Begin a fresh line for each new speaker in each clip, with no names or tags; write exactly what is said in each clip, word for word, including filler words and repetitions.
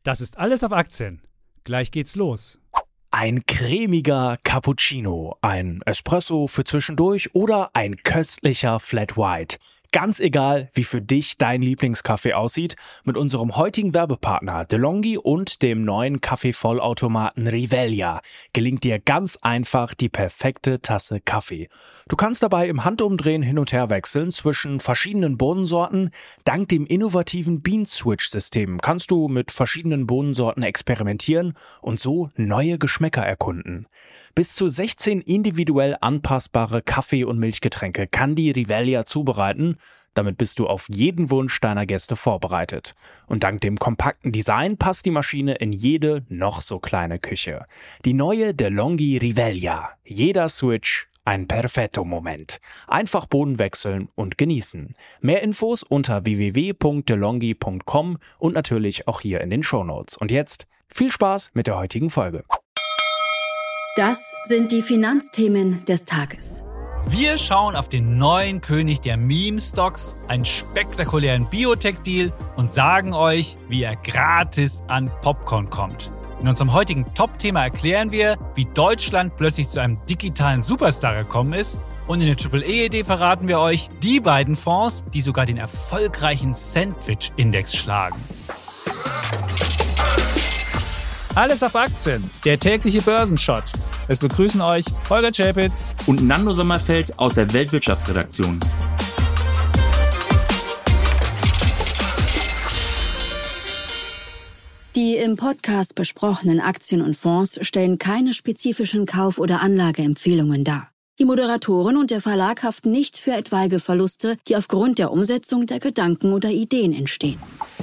Das ist alles auf Aktien. Gleich geht's los.
Ein cremiger Cappuccino, ein Espresso für zwischendurch oder ein köstlicher Flat White. Ganz egal, wie für dich dein Lieblingskaffee aussieht, mit unserem heutigen Werbepartner DeLonghi und dem neuen Kaffeevollautomaten Rivelia gelingt dir ganz einfach die perfekte Tasse Kaffee. Du kannst dabei im Handumdrehen hin und her wechseln zwischen verschiedenen Bohnensorten. Dank dem innovativen Bean-Switch-System kannst du mit verschiedenen Bohnensorten experimentieren und so neue Geschmäcker erkunden. Bis zu sechzehn individuell anpassbare Kaffee- und Milchgetränke kann die Rivelia zubereiten. Damit bist du auf jeden Wunsch deiner Gäste vorbereitet. Und dank dem kompakten Design passt die Maschine in jede noch so kleine Küche. Die neue DeLonghi Rivelia. Jeder Switch ein perfetto Moment. Einfach Bohnen wechseln und genießen. Mehr Infos unter w w w punkt delonghi punkt com und natürlich auch hier in den Shownotes. Und jetzt viel Spaß mit der heutigen Folge.
Das sind die Finanzthemen des Tages.
Wir schauen auf den neuen König der Meme-Stocks, einen spektakulären Biotech-Deal und sagen euch, wie er gratis an Popcorn kommt. In unserem heutigen Top-Thema erklären wir, wie Deutschland plötzlich zu einem digitalen Superstar gekommen ist. Und in der Triple E D verraten wir euch die beiden Fonds, die sogar den erfolgreichen Sandwich-Index schlagen. Alles auf Aktien, der tägliche Börsenshot. Es begrüßen euch Holger Czapitz
und Nando Sommerfeld aus der Weltwirtschaftsredaktion.
Die im Podcast besprochenen Aktien und Fonds stellen keine spezifischen Kauf- oder Anlageempfehlungen dar. Die Moderatoren und der Verlag haften nicht für etwaige Verluste, die aufgrund der Umsetzung der Gedanken oder Ideen entstehen.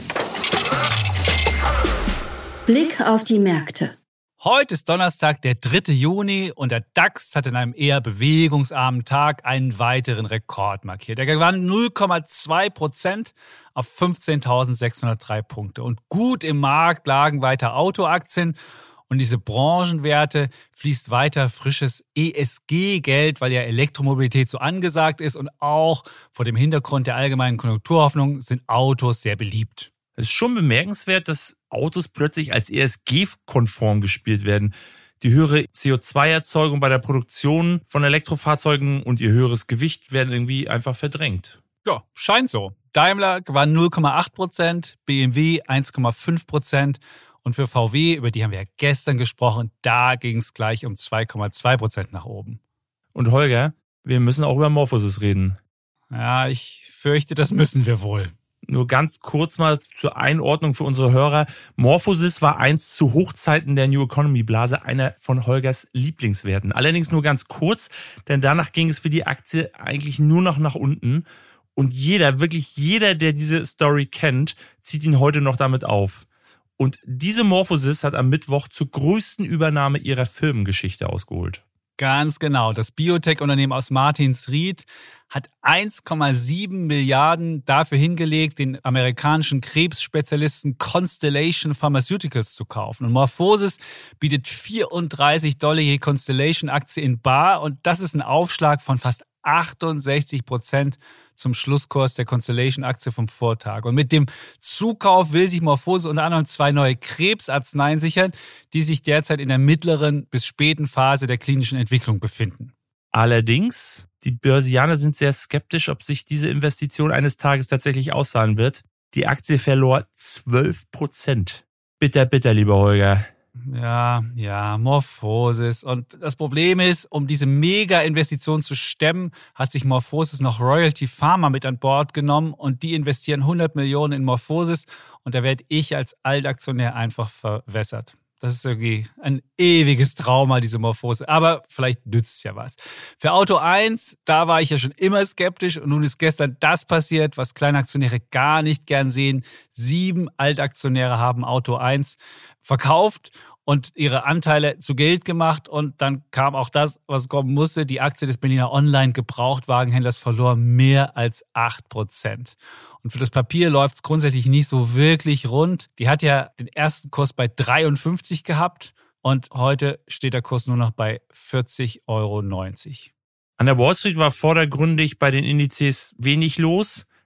Blick auf die Märkte.
Heute ist Donnerstag, der dritte Juni und der DAX hat in einem eher bewegungsarmen Tag einen weiteren Rekord markiert. Er gewann null Komma zwei Prozent auf fünfzehntausendsechshundertdrei Punkte. Und gut im Markt lagen weiter Autoaktien und diese Branchenwerte fließt weiter frisches E S G-Geld, weil ja Elektromobilität so angesagt ist und auch vor dem Hintergrund der allgemeinen Konjunkturhoffnung sind Autos sehr beliebt.
Es ist schon bemerkenswert, dass Autos plötzlich als E S G-konform gespielt werden. Die höhere C O zwei Erzeugung bei der Produktion von Elektrofahrzeugen und ihr höheres Gewicht werden irgendwie einfach verdrängt.
Ja, scheint so. Daimler gewann null Komma acht Prozent, B M W eins Komma fünf Prozent und für V W, über die haben wir ja gestern gesprochen, da ging es gleich um zwei Komma zwei Prozent nach oben.
Und Holger, wir müssen auch über Morphosis reden.
Ja, ich fürchte, das müssen wir wohl.
Nur ganz kurz mal zur Einordnung für unsere Hörer. Morphosis war einst zu Hochzeiten der New Economy Blase einer von Holgers Lieblingswerten. Allerdings nur ganz kurz, denn danach ging es für die Aktie eigentlich nur noch nach unten. Und jeder, wirklich jeder, der diese Story kennt, zieht ihn heute noch damit auf. Und diese Morphosis hat am Mittwoch zur größten Übernahme ihrer Firmengeschichte ausgeholt.
Ganz genau. Das Biotech-Unternehmen aus Martinsried hat eins Komma sieben Milliarden dafür hingelegt, den amerikanischen Krebsspezialisten Constellation Pharmaceuticals zu kaufen. Und Morphosis bietet vierunddreißig Dollar je Constellation-Aktie in bar und das ist ein Aufschlag von fast achtundsechzig Prozent zum Schlusskurs der Constellation-Aktie vom Vortag. Und mit dem Zukauf will sich Morphosis unter anderem zwei neue Krebsarzneien sichern, die sich derzeit in der mittleren bis späten Phase der klinischen Entwicklung befinden.
Allerdings, die Börsianer sind sehr skeptisch, ob sich diese Investition eines Tages tatsächlich auszahlen wird. Die Aktie verlor zwölf Prozent. Bitter, bitter, lieber Holger.
Ja, ja, Morphosis. Und das Problem ist, um diese Mega-Investition zu stemmen, hat sich Morphosis noch Royalty Pharma mit an Bord genommen und die investieren hundert Millionen in Morphosis und da werde ich als Altaktionär einfach verwässert. Das ist irgendwie ein ewiges Trauma, diese Morphose. Aber vielleicht nützt es ja was. Für Auto eins, da war ich ja schon immer skeptisch und nun ist gestern das passiert, was Kleinaktionäre gar nicht gern sehen. Sieben Altaktionäre haben Auto eins verkauft und ihre Anteile zu Geld gemacht und dann kam auch das, was kommen musste. Die Aktie des Berliner Online-Gebrauchtwagenhändlers verlor mehr als acht Prozent. Und für das Papier läuft es grundsätzlich nicht so wirklich rund. Die hat ja den ersten Kurs bei dreiundfünfzig gehabt und heute steht der Kurs nur noch bei vierzig Euro neunzig.
An der Wall Street war vordergründig bei den Indizes wenig los.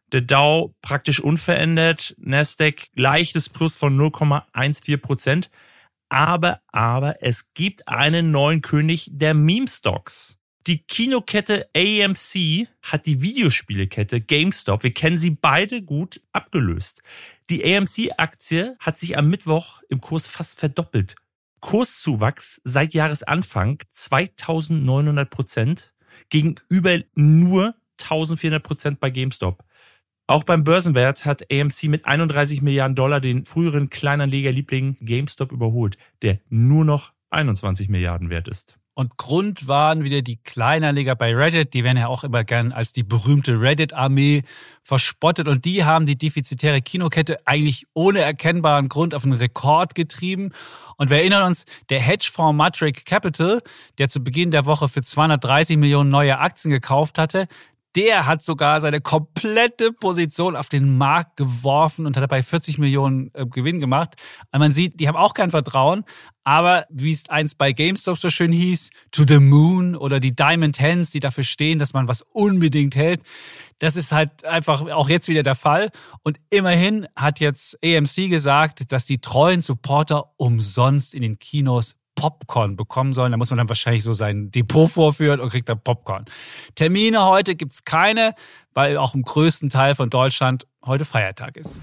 Der Dow praktisch unverändert, Nasdaq leichtes Plus von null Komma vierzehn Prozent. Aber, aber es gibt einen neuen König der Meme-Stocks. Die Kinokette A M C hat die Videospielekette GameStop, wir kennen sie beide gut, abgelöst. Die A M C-Aktie hat sich am Mittwoch im Kurs fast verdoppelt. Kurszuwachs seit Jahresanfang zweitausendneunhundert Prozent gegenüber nur eintausendvierhundert Prozent bei GameStop. Auch beim Börsenwert hat A M C mit einunddreißig Milliarden Dollar den früheren Kleinanlegerliebling GameStop überholt, der nur noch einundzwanzig Milliarden wert ist.
Und Grund waren wieder die Kleinanleger bei Reddit. Die werden ja auch immer gern als die berühmte Reddit-Armee verspottet. Und die haben die defizitäre Kinokette eigentlich ohne erkennbaren Grund auf einen Rekord getrieben. Und wir erinnern uns, der Hedgefonds Matrix Capital, der zu Beginn der Woche für zweihundertdreißig Millionen neue Aktien gekauft hatte, der hat sogar seine komplette Position auf den Markt geworfen und hat dabei vierzig Millionen äh, Gewinn gemacht. Und man sieht, die haben auch kein Vertrauen. Aber wie es einst bei GameStop so schön hieß, to the moon oder die Diamond Hands, die dafür stehen, dass man was unbedingt hält, das ist halt einfach auch jetzt wieder der Fall. Und immerhin hat jetzt A M C gesagt, dass die treuen Supporter umsonst in den Kinos Popcorn bekommen sollen. Da muss man dann wahrscheinlich so sein Depot vorführen und kriegt dann Popcorn. Termine heute gibt's keine, weil auch im größten Teil von Deutschland heute Feiertag ist.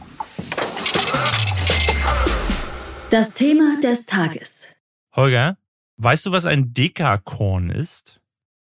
Das Thema des Tages.
Holger, weißt du, was ein Dekakorn ist?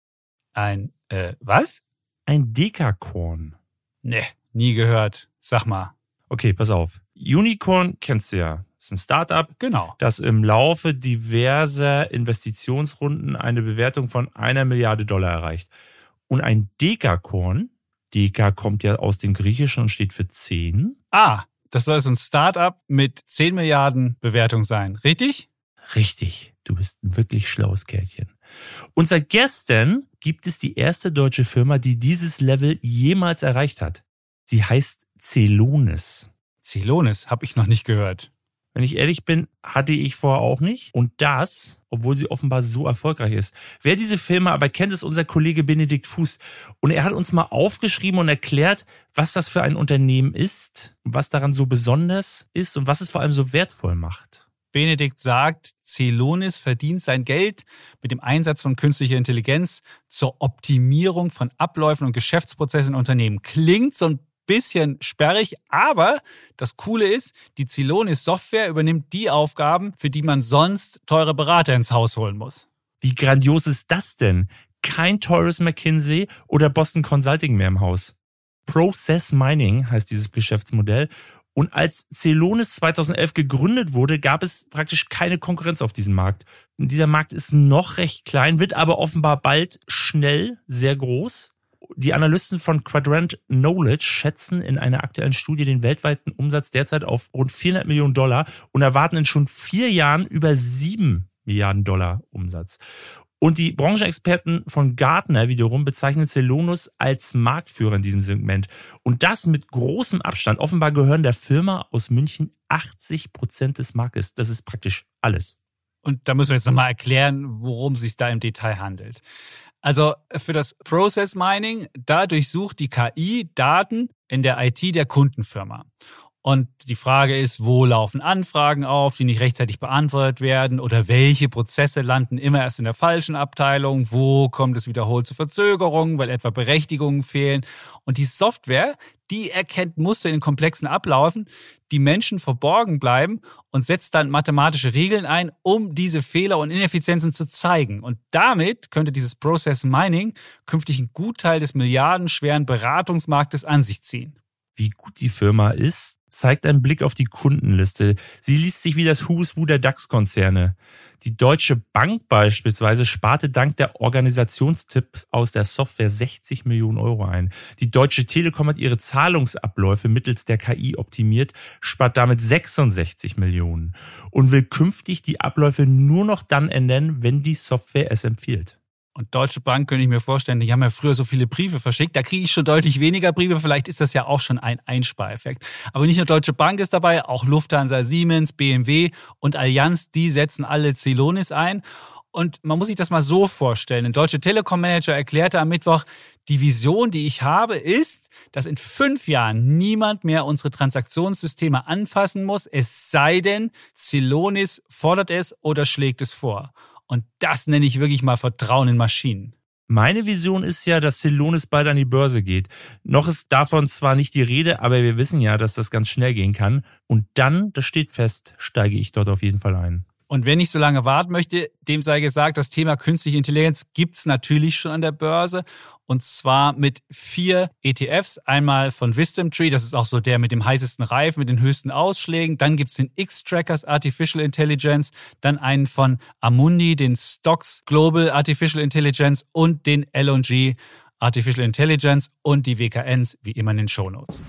Ein, äh, was?
Ein Dekakorn.
Ne, nie gehört. Sag mal.
Okay, pass auf. Unicorn kennst du ja. Das ist ein Startup,
Genau.
das im Laufe diverser Investitionsrunden eine Bewertung von einer Milliarde Dollar erreicht. Und ein Dekakorn, Deka kommt ja aus dem Griechischen und steht für zehn.
Ah, das soll so ein Startup mit zehn Milliarden Bewertung sein, richtig?
Richtig, du bist ein wirklich schlaues Kerlchen. Und seit gestern gibt es die erste deutsche Firma, die dieses Level jemals erreicht hat. Sie heißt Celonis.
Celonis, habe ich noch nicht gehört.
Wenn ich ehrlich bin, hatte ich vorher auch nicht. Und das, obwohl sie offenbar so erfolgreich ist. Wer diese Firma aber kennt, ist unser Kollege Benedikt Fuß. Und er hat uns mal aufgeschrieben und erklärt, was das für ein Unternehmen ist, was daran so besonders ist und was es vor allem so wertvoll macht.
Benedikt sagt, Celonis verdient sein Geld mit dem Einsatz von künstlicher Intelligenz zur Optimierung von Abläufen und Geschäftsprozessen in Unternehmen. Klingt so ein bisschen sperrig, aber das Coole ist, die Celonis-Software übernimmt die Aufgaben, für die man sonst teure Berater ins Haus holen muss.
Wie grandios ist das denn? Kein teures McKinsey oder Boston Consulting mehr im Haus. Process Mining heißt dieses Geschäftsmodell. Und als Celonis zweitausendelf gegründet wurde, gab es praktisch keine Konkurrenz auf diesem Markt. Und dieser Markt ist noch recht klein, wird aber offenbar bald schnell sehr groß. Die Analysten von Quadrant Knowledge schätzen in einer aktuellen Studie den weltweiten Umsatz derzeit auf rund vierhundert Millionen Dollar und erwarten in schon vier Jahren über sieben Milliarden Dollar Umsatz. Und die Branchenexperten von Gartner wiederum bezeichnen Celonis als Marktführer in diesem Segment. Und das mit großem Abstand. Offenbar gehören der Firma aus München achtzig Prozent des Marktes. Das ist praktisch alles.
Und da müssen wir jetzt nochmal erklären, worum es sich da im Detail handelt. Also für das Process Mining, da durchsucht die K I Daten in der I T der Kundenfirma. Und die Frage ist, wo laufen Anfragen auf, die nicht rechtzeitig beantwortet werden oder welche Prozesse landen immer erst in der falschen Abteilung, wo kommt es wiederholt zu Verzögerungen, weil etwa Berechtigungen fehlen. Und die Software, die erkennt Muster in den komplexen Abläufen, die Menschen verborgen bleiben und setzt dann mathematische Regeln ein, um diese Fehler und Ineffizienzen zu zeigen. Und damit könnte dieses Process Mining künftig einen Gutteil des milliardenschweren Beratungsmarktes an sich ziehen.
Wie gut die Firma ist, zeigt ein Blick auf die Kundenliste. Sie liest sich wie das Who's Who der DAX-Konzerne. Die Deutsche Bank beispielsweise sparte dank der Organisationstipps aus der Software sechzig Millionen Euro ein. Die Deutsche Telekom hat ihre Zahlungsabläufe mittels der K I optimiert, spart damit sechsundsechzig Millionen und will künftig die Abläufe nur noch dann ändern, wenn die Software es empfiehlt.
Und Deutsche Bank könnte ich mir vorstellen, die haben ja früher so viele Briefe verschickt. Da kriege ich schon deutlich weniger Briefe. Vielleicht ist das ja auch schon ein Einspareffekt. Aber nicht nur Deutsche Bank ist dabei, auch Lufthansa, Siemens, B M W und Allianz, die setzen alle Celonis ein. Und man muss sich das mal so vorstellen. Ein Deutsche Telekom-Manager erklärte am Mittwoch, die Vision, die ich habe, ist, dass in fünf Jahren niemand mehr unsere Transaktionssysteme anfassen muss, es sei denn, Celonis fordert es oder schlägt es vor. Und das nenne ich wirklich mal Vertrauen in Maschinen.
Meine Vision ist ja, dass Celonis bald an die Börse geht. Noch ist davon zwar nicht die Rede, aber wir wissen ja, dass das ganz schnell gehen kann. Und dann, das steht fest, steige ich dort auf jeden Fall ein.
Und wer nicht so lange warten möchte, dem sei gesagt, das Thema künstliche Intelligenz gibt's natürlich schon an der Börse. Und zwar mit vier E T Fs. Einmal von Wisdom Tree, das ist auch so der mit dem heißesten Reifen, mit den höchsten Ausschlägen. Dann gibt's den X-Trackers Artificial Intelligence. Dann einen von Amundi, den Stocks Global Artificial Intelligence und den L und G Artificial Intelligence und die W K Ns, wie immer in den Shownotes.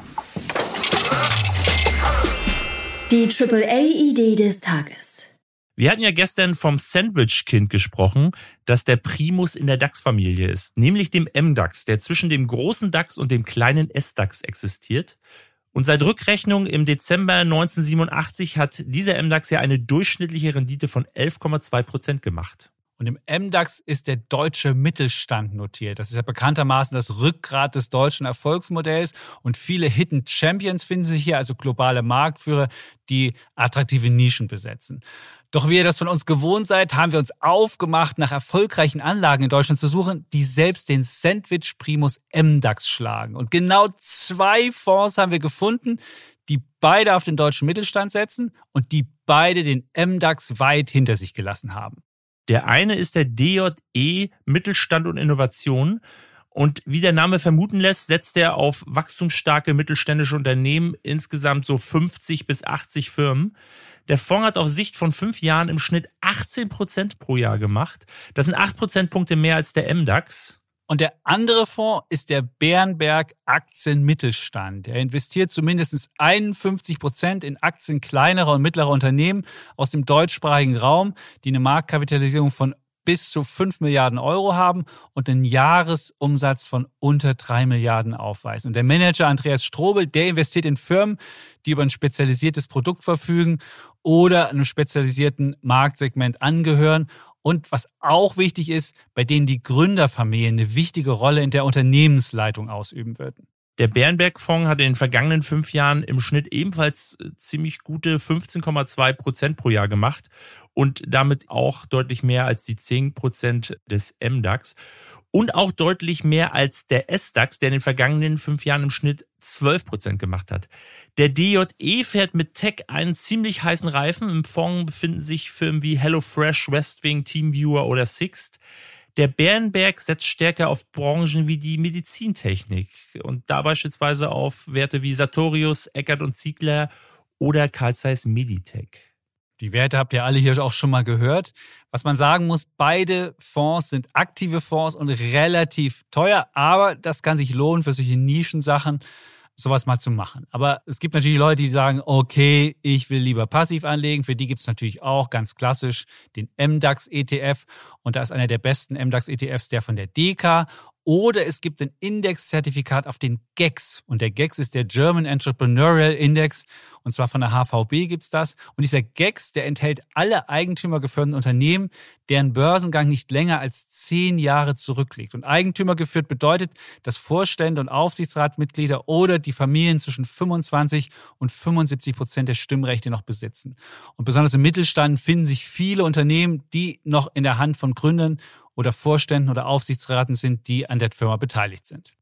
Die Triple A-Idee des Tages.
Wir hatten ja gestern vom Sandwich-Kind gesprochen, das der Primus in der DAX-Familie ist, nämlich dem M DAX, der zwischen dem großen DAX und dem kleinen S DAX existiert. Und seit Rückrechnung im Dezember neunzehnhundertsiebenundachtzig hat dieser M DAX ja eine durchschnittliche Rendite von elf Komma zwei Prozent gemacht.
Und im M DAX ist der deutsche Mittelstand notiert. Das ist ja bekanntermaßen das Rückgrat des deutschen Erfolgsmodells. Und viele Hidden Champions finden sich hier, also globale Marktführer, die attraktive Nischen besetzen. Doch wie ihr das von uns gewohnt seid, haben wir uns aufgemacht, nach erfolgreichen Anlagen in Deutschland zu suchen, die selbst den Sandwich Primus M DAX schlagen. Und genau zwei Fonds haben wir gefunden, die beide auf den deutschen Mittelstand setzen und die beide den M DAX weit hinter sich gelassen haben.
Der eine ist der D J E Mittelstand und Innovation. Und wie der Name vermuten lässt, setzt er auf wachstumsstarke mittelständische Unternehmen, insgesamt so fünfzig bis achtzig Firmen. Der Fonds hat auf Sicht von fünf Jahren im Schnitt achtzehn Prozent pro Jahr gemacht. Das sind acht Prozentpunkte mehr als der M DAX.
Und der andere Fonds ist der Bärenberg Aktien Mittelstand. Er investiert zu mindestens einundfünfzig Prozent in Aktien kleinerer und mittlerer Unternehmen aus dem deutschsprachigen Raum, die eine Marktkapitalisierung von bis zu fünf Milliarden Euro haben und einen Jahresumsatz von unter drei Milliarden aufweisen. Und der Manager Andreas Strobel, der investiert in Firmen, die über ein spezialisiertes Produkt verfügen oder einem spezialisierten Marktsegment angehören. Und was auch wichtig ist, bei denen die Gründerfamilien eine wichtige Rolle in der Unternehmensleitung ausüben würden.
Der Bärenberg-Fonds hat in den vergangenen fünf Jahren im Schnitt ebenfalls ziemlich gute fünfzehn Komma zwei Prozent pro Jahr gemacht und damit auch deutlich mehr als die zehn Prozent des M DAX und auch deutlich mehr als der S DAX, der in den vergangenen fünf Jahren im Schnitt zwölf Prozent gemacht hat. Der D J E fährt mit Tech einen ziemlich heißen Reifen. Im Fonds befinden sich Firmen wie HelloFresh, Westwing, TeamViewer oder Sixt. Der Bärenberg setzt stärker auf Branchen wie die Medizintechnik und da beispielsweise auf Werte wie Sartorius, Eckert und Ziegler oder Carl Zeiss Meditech.
Die Werte habt ihr alle hier auch schon mal gehört. Was man sagen muss, beide Fonds sind aktive Fonds und relativ teuer, aber das kann sich lohnen für solche Nischensachen, sowas mal zu machen. Aber es gibt natürlich Leute, die sagen, okay, ich will lieber passiv anlegen. Für die gibt es natürlich auch ganz klassisch den M DAX E T F und da ist einer der besten M DAX E T Fs der von der D K. Oder es gibt ein Indexzertifikat auf den G E X. Und der G E X ist der German Entrepreneurial Index. Und zwar von der H V B gibt's das. Und dieser G E X, der enthält alle eigentümergeführten Unternehmen, deren Börsengang nicht länger als zehn Jahre zurückliegt. Und eigentümergeführt bedeutet, dass Vorstände und Aufsichtsratmitglieder oder die Familien zwischen fünfundzwanzig und fünfundsiebzig Prozent der Stimmrechte noch besitzen. Und besonders im Mittelstand finden sich viele Unternehmen, die noch in der Hand von Gründern oder Vorständen oder Aufsichtsraten sind, die an der Firma beteiligt sind.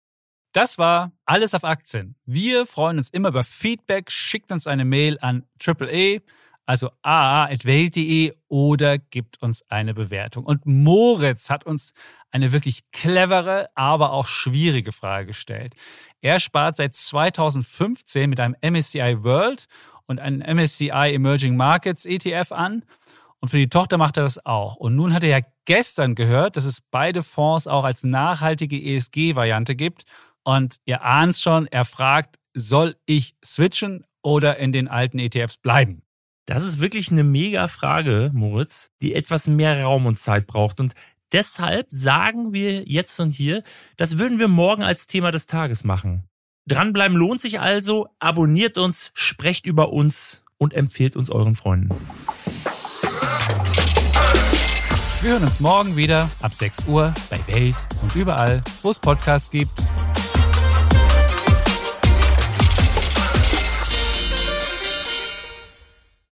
Das war alles auf Aktien. Wir freuen uns immer über Feedback. Schickt uns eine Mail an Triple A, also a a at welt punkt de oder gibt uns eine Bewertung. Und Moritz hat uns eine wirklich clevere, aber auch schwierige Frage gestellt. Er spart seit zweitausendfünfzehn mit einem M S C I World und einem M S C I Emerging Markets E T F an. Und für die Tochter macht er das auch. Und nun hat er ja gestern gehört, dass es beide Fonds auch als nachhaltige E S G-Variante gibt. Und ihr ahnt schon, er fragt, soll ich switchen oder in den alten E T Fs bleiben?
Das ist wirklich eine mega Frage, Moritz, die etwas mehr Raum und Zeit braucht. Und deshalb sagen wir jetzt und hier, das würden wir morgen als Thema des Tages machen. Dranbleiben lohnt sich also. Abonniert uns, sprecht über uns und empfehlt uns euren Freunden.
Wir hören uns morgen wieder ab sechs Uhr bei Welt und überall, wo es Podcasts gibt.